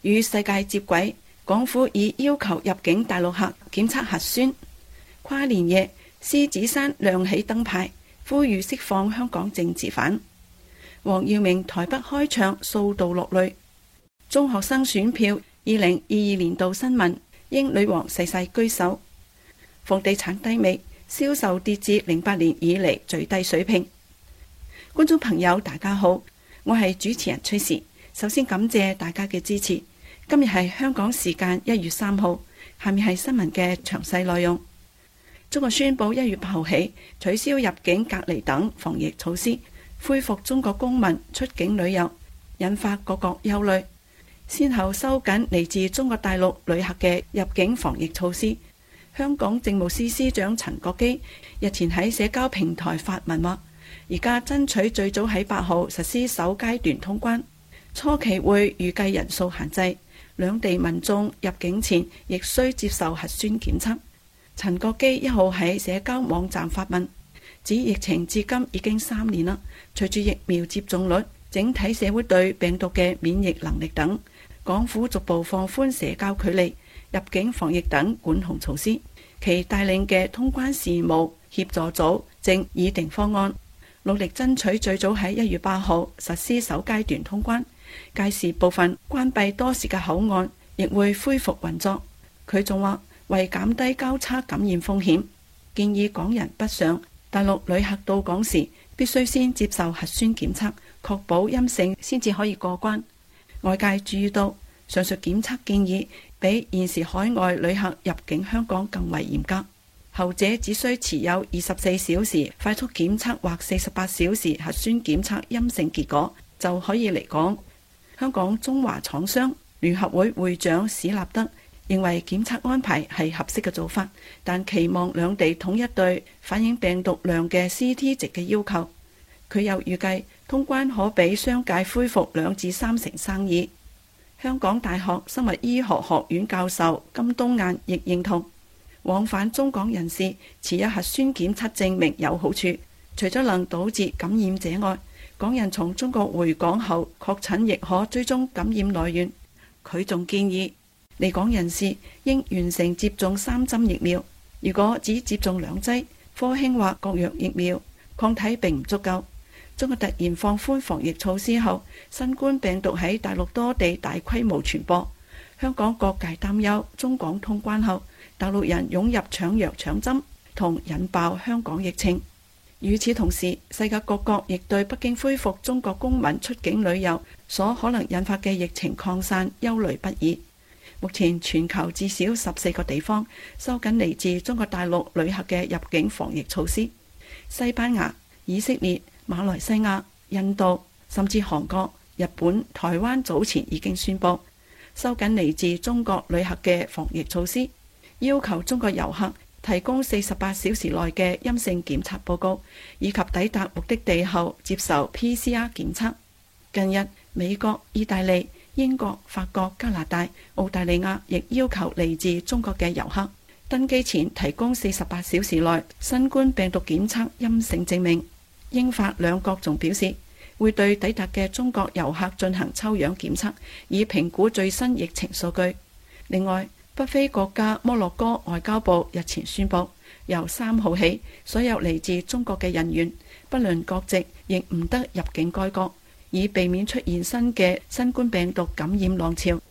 與世界接軌，港府已要求入境大陸客檢測核酸。跨年夜，獅子山亮起燈牌，呼籲釋放香港政治犯。黃耀明台北開唱掃到落淚。中學生選票2022年度新聞，英女王逝世居首。房地產低迷，銷售跌至08年以嚟最低水平。觀眾朋友大家好，我係主持人崔時。首先感謝大家嘅支持。今日係香港時間1月3號，下面係新聞嘅詳細內容。中國宣布1月8號起取消入境隔離等防疫措施，恢復中國公民出境旅遊，引發各國憂慮。先後收緊嚟自中國大陸旅客嘅入境防疫措施。香港政務司司長陳國基日前喺社交平台發文話，而家爭取最早喺8號實施首階段通關，初期會預計人數限制，兩地民眾入境前亦需接受核酸檢測。陳國基1號喺社交網站發文，指疫情至今已經3年啦，隨住疫苗接種率、整體社會對病毒嘅免疫能力等，港府逐步放寬社交距離、入境防疫等管控措施。其帶領嘅通關事務協助組正擬定方案，努力爭取最早喺1月8號實施首階段通關。屆時部分關閉多時嘅口岸亦會恢復運作。佢仲話，為減低交叉感染風險，建議港人北上大陸旅客到港時必須先接受核酸檢測，確保陰性先至可以過關。外界注意到上述檢測建議比現時海外旅客入境香港更為嚴格，後者只需持有24小時快速檢測或48小時核酸檢測陰性結果就可以離港。香港中華廠商聯合會會長史立德認為檢測安排係合適嘅做法，但期望兩地統一對反映病毒量嘅 CT 值嘅要求。佢又預計通關可俾商界恢復2至3成生意。香港大學生物醫學學院教授金冬雁亦認同，往返中港人士持有核酸檢測證明有好處，除咗能堵截感染者外，港人從中國回港後確診亦可追蹤感染來源。佢仲建議離港人士應完成接種3針疫苗，如果只接種2劑科興或國藥疫苗，抗體並唔足夠。中國突然放寬防疫措施後，新冠病毒喺大陸多地大規模傳播。香港各界擔憂中港通關後，大陸人湧入搶藥搶針，同引爆香港疫情。與此同時，世界各國亦對北京恢復中國公民出境旅遊所可能引發嘅疫情擴散憂慮不已。目前全球至少14個地方收緊嚟自中國大陸旅客嘅入境防疫措施。西班牙、以色列、馬來西亞、印度甚至韓國、日本、台灣早前已經宣布收緊嚟自中國旅客嘅防疫措施，要求中國遊客提供48小時內嘅陰性檢測報告，以及抵達目的地後接受 PCR 檢測。近日，美國、意大利、英國、法國、加拿大、澳大利亞亦要求嚟自中國嘅遊客登機前提供48小時內新冠病毒檢測陰性證明。英法兩國仲表示，會對抵達嘅中國遊客進行抽樣檢測，以評估最新疫情數據。另外，北非國家摩洛哥外交部日前宣布，由3號起，所有嚟自中國嘅人員，不論國籍，亦唔得入境該國，以避免出現新嘅新冠病毒感染浪潮。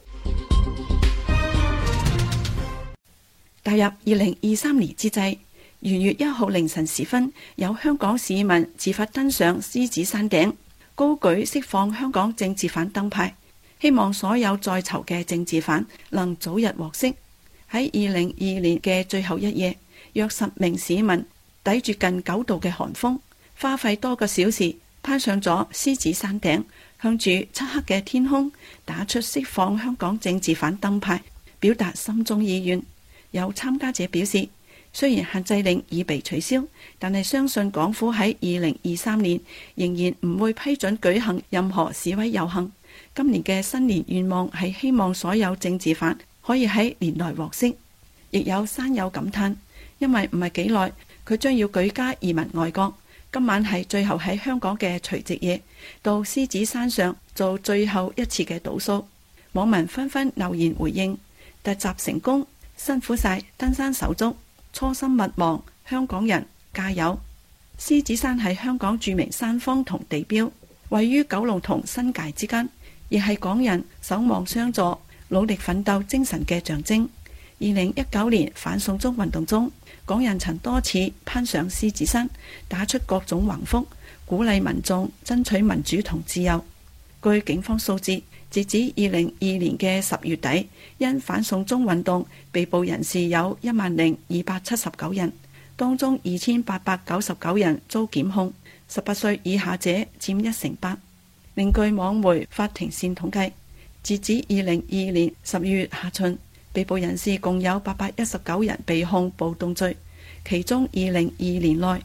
踏入2023年之際，元月1號凌晨時分，有香港市民自發登上獅子山頂，高舉釋放香港政治犯燈牌，希望所有在囚嘅政治犯能早日獲釋。喺2022年嘅最後一夜，約10名市民抵住近9度嘅寒風，花費多個小時攀上咗獅子山頂，向住漆黑嘅天空打出釋放香港政治犯燈牌，表達心中意願。有參加者表示，雖然限制令已被取消，但係相信港府喺2023年仍然唔會批准舉行任何示威遊行。今年嘅新年願望係希望所有政治犯可以喺年內獲釋。亦有山友感嘆，因為唔係幾耐，佢將要舉家移民外國，今晚係最後喺香港嘅除夕夜，到獅子山上做最後一次嘅倒數。 網民紛紛留言回應：突襲成功，辛苦晒登山手足，初心勿忘，香港人加油！獅子山係香港著名山峰同地標，位於九龍同新界之間，亦係港人守望相助、努力奮鬥精神嘅象徵。2019年反送中運動中，港人曾多次攀上獅子山，打出各種橫幅，鼓勵民眾爭取民主同自由。據警方數字，截至2022年嘅10月底，因反送中運動被捕人士有10,279人，當中2,899人遭檢控，18歲以下者佔18%。另據網媒法庭線統計，截至2022年10月下旬，被捕人士共有819人被控暴動罪，其中2022年內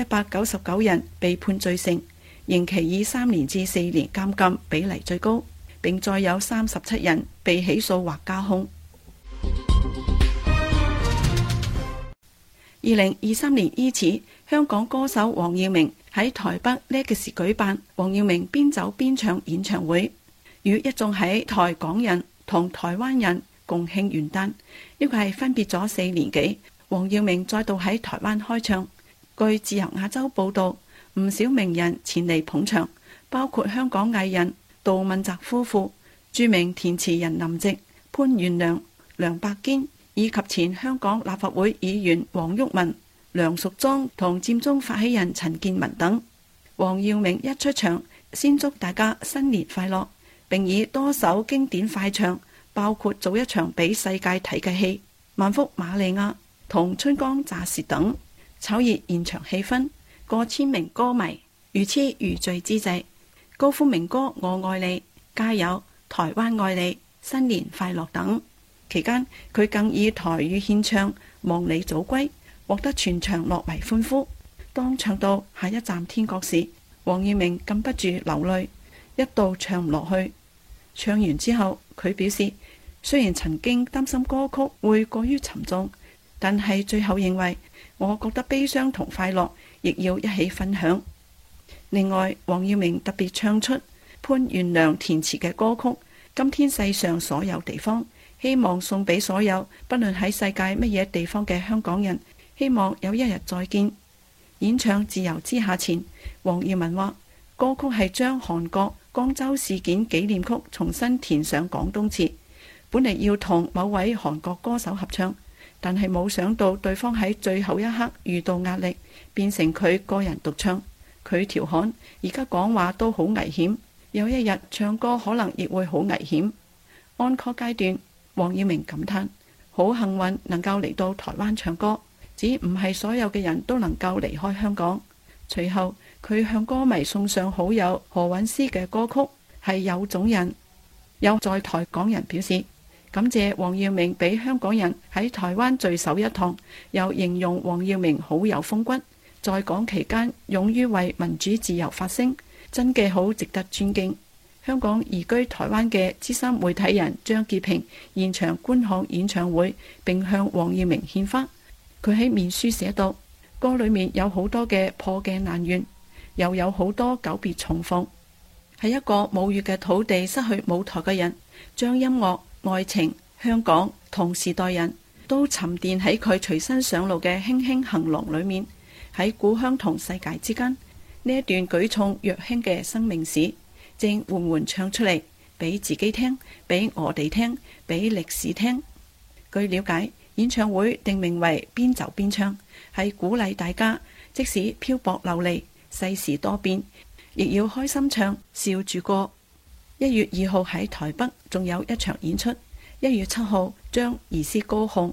199人被判罪成，刑期以3年至4年監禁比例最高，並再有37人被起訴或加控。2023年伊始，香港歌手黃耀明喺台北 Legacy 舉辦黃耀明邊走邊唱演唱會，與一眾喺台港人同台灣人共慶元旦。呢個係分別咗4年幾，黃耀明再度喺台灣開唱。據自由亞洲報道，唔少名人前嚟捧場，包括香港藝人杜汶澤夫婦、著名填詞人林夕、潘源良、梁伯堅，以及前香港立法會議員黃毓民、梁淑莊同佔中發起人陳健民等。黃耀明一出場，先祝大家新年快樂，並以多首經典快唱，包括做一場俾世界睇嘅戲《萬福瑪利亞》同《春光乍泄》等，炒熱現場氣氛。過千名歌迷如痴如醉之際，高呼明歌我愛你、加油、台灣愛你、新年快樂等。期間佢更以台語獻唱《望你早歸》，獲得全場樂迷歡呼。當唱到下一站天國時，黃耀明禁不住流淚，一度唱唔落去。唱完之後，佢表示雖然曾經擔心歌曲會過於沉重，但係最後認為我覺得悲傷同快樂亦要一起分享。另外，黃耀明特別唱出潘源良填詞嘅歌曲《今天世上所有地方》，希望送俾所有不論喺世界乜嘢地方嘅香港人，希望有一日再見。演唱《自由之下》前，黃耀明話歌曲係將韓國光州事件紀念曲重新填上廣東詞，本嚟要同某位韓國歌手合唱，但係冇想到對方喺最後一刻遇到壓力，變成佢個人獨唱。佢調侃而家講話都好危險，有一日唱歌可能亦會好危險。安可階段，黃耀明感嘆好幸運能夠嚟到台灣唱歌，只唔係所有嘅人都能夠離開香港。隨後佢向歌迷送上好友何韻詩嘅歌曲係有種人。有在台港人表示感謝黃耀明俾香港人喺台灣聚首一堂，又形容黃耀明好有風骨，在港期間勇於為民主自由發聲，真嘅好值得尊敬。香港移居台灣嘅資深媒體人張潔平現場觀看演唱會，並向黃耀明獻花。佢喺面書寫道：歌裏面有好多嘅破鏡難圓，又有好多久別重逢。係一個母語嘅土地失去舞台嘅人，將音樂、愛情、香港同時代人都沉澱喺佢隨身上路嘅輕輕行囊裏面。喺故鄉同世界之間，呢一段舉重若輕嘅生命史，正緩緩唱出嚟，俾自己聽，俾我哋聽，俾歷史聽。據了解，演唱會定名為邊走邊唱，係鼓勵大家即使漂泊流離，世事多變，亦要開心唱，笑住過。1月2號喺台北仲有一場演出，1月7號將移師高雄。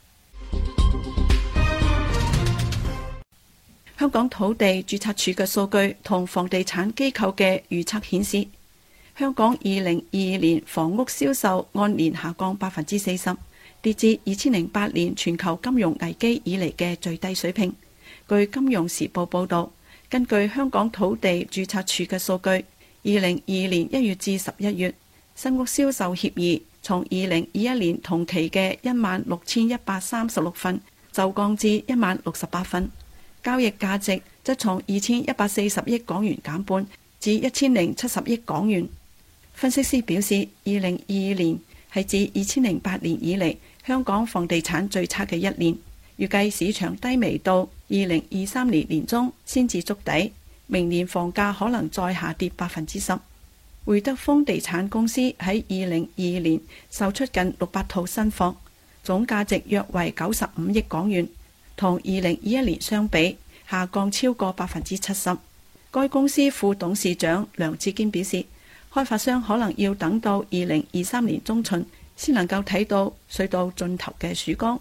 香港土地註冊處嘅數據同房地產機構嘅預測顯示，香港2022年房屋銷售按年下降40%，跌至2008年全球金融危機以嚟嘅最低水平。據金融時報報道，根據香港土地註冊處嘅數據，2022年1月至11月，新屋銷售協議從2021年同期嘅16,136份就降至10,068份。交易價值則從2140億港元減半至1070億港元。 分析師表示，2022年係自2008年以嚟香港房地產最差嘅一年，預計市場低迷到2023年年中先至築底，明年房價可能再下跌10%。會德豐地產公司喺2022年售出近600套新房，總價值約為95億港元，同2021年相比下降超過70%。該公司副董事長梁志堅表示，開發商可能要等到2023年中旬先能夠睇到隧道盡頭嘅曙光。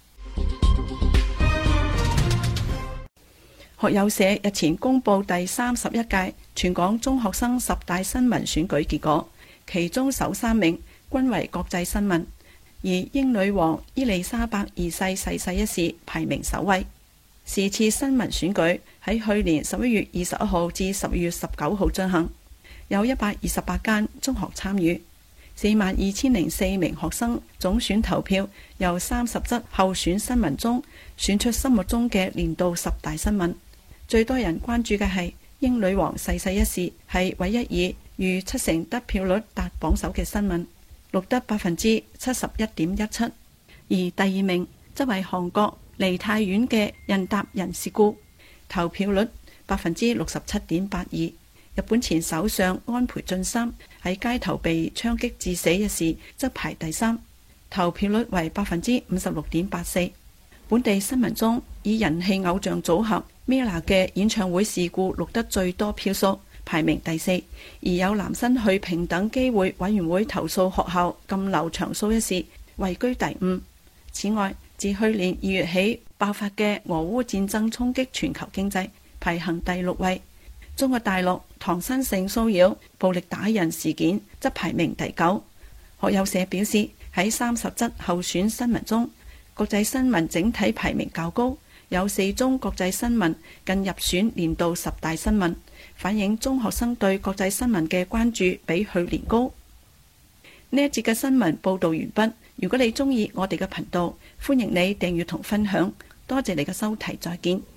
學友社日前公布第31屆全港中學生10大新聞選舉結果，其中首3名均為國際新聞，而英女王伊麗莎白二世逝世一事排名首位。是次新聞選舉喺去年11月21號至12月19號進行，有128間中學參與，42,004名學生總選投票，由30則候選新聞中選出心目中嘅年度10大新聞。最多人關注嘅係英女王逝世一事，係唯一以逾70%得票率達榜首嘅新聞，錄得71.17%。而第二名則為韓國梨泰院嘅人踏人事故，投票率67.82%。日本前首相安倍晉三喺街頭被槍擊致死一事則排第3，投票率為56.84%。本地新聞中，以人氣偶像組合 Mila 嘅演唱會事故錄得最多票數，排名第4，而有男生去平等機會委員會投訴學校禁留長騷一事位居第5。此外，自去年2月起爆發嘅俄烏戰爭衝擊全球經濟，排行第6位。中國大陸唐山性騷擾、暴力打人事件則排名第9。學友社表示，喺30則候選新聞中，國際新聞整體排名較高，有4宗國際新聞近入選年度10大新聞，反映中學生對國際新聞嘅關注比去年高。呢一節嘅新聞報道完畢。如果你鍾意我哋嘅頻道，歡迎你訂閱同分享。多謝你嘅收睇，再見。